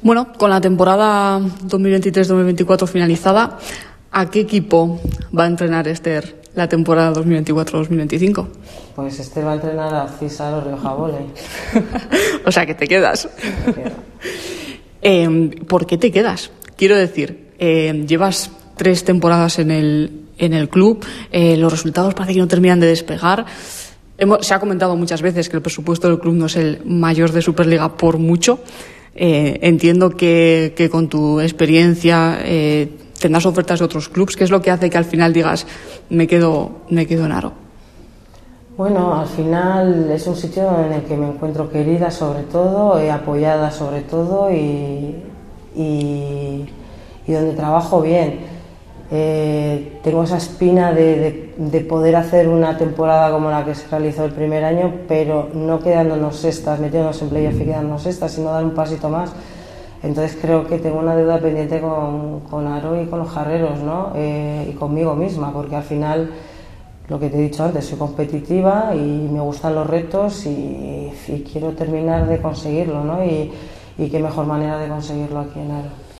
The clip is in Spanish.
Bueno, con la temporada 2023-2024 finalizada, ¿a qué equipo va a entrenar Esther la temporada 2024-2025? Pues Esther va a entrenar a Cisaro Rioja Volley. O sea, que te quedas. Me quedo. ¿Por qué te quedas? Quiero decir, llevas 3 temporadas en el club, los resultados parece que no terminan de despegar. Se ha comentado muchas veces que el presupuesto del club no es el mayor de Superliga por mucho. Entiendo que con tu experiencia tendrás ofertas de otros clubes. ¿Qué es lo que hace que al final digas me quedo en Aro? Bueno, al final es un sitio en el que me encuentro querida sobre todo, apoyada sobre todo y donde trabajo bien. Tengo esa espina de poder hacer una temporada como la que se realizó el primer año, pero no quedándonos sextas, metiéndonos en playoff y quedándonos sextas, sino dar un pasito más. Entonces creo que tengo una deuda pendiente con Aro y con los jarreros, ¿no? Y conmigo misma, porque al final, lo que te he dicho antes, soy competitiva y me gustan los retos y quiero terminar de conseguirlo, ¿no? Y qué mejor manera de conseguirlo aquí en Aro.